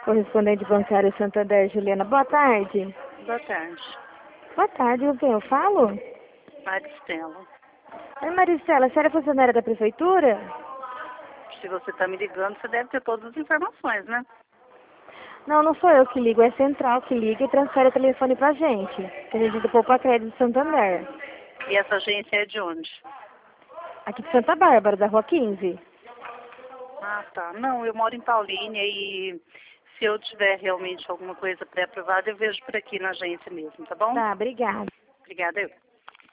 Correspondente bancário Santander, Juliana. Boa tarde. Boa tarde. Boa tarde, com quem eu falo? Maristela. Oi, Maristela, a senhora é funcionária da prefeitura? Se você está me ligando, você deve ter todas as informações, né? Não, não sou eu que ligo, é a central que liga e transfere o telefone pra gente. Que a gente do Poupa Crédito de Santander. E essa agência é de onde? Aqui de Santa Bárbara, da Rua 15. Ah, tá. Não, eu moro em Paulínia e se eu tiver realmente alguma coisa pré-aprovada, eu vejo por aqui na agência mesmo, tá bom? Tá, obrigada. Obrigada, eu.